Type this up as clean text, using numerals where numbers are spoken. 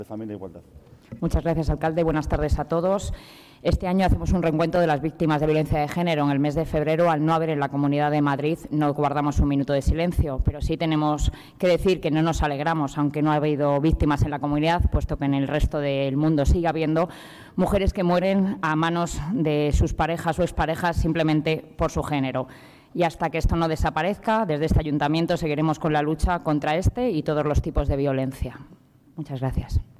de Familia e Igualdad. Muchas gracias, alcalde. Buenas tardes a todos. Este año hacemos un recuento de las víctimas de violencia de género. En el mes de febrero, al no haber en la Comunidad de Madrid, no guardamos un minuto de silencio, pero sí tenemos que decir que no nos alegramos, aunque no ha habido víctimas en la comunidad, puesto que en el resto del mundo sigue habiendo mujeres que mueren a manos de sus parejas o exparejas simplemente por su género. Y hasta que esto no desaparezca, desde este ayuntamiento seguiremos con la lucha contra este y todos los tipos de violencia. Muchas gracias.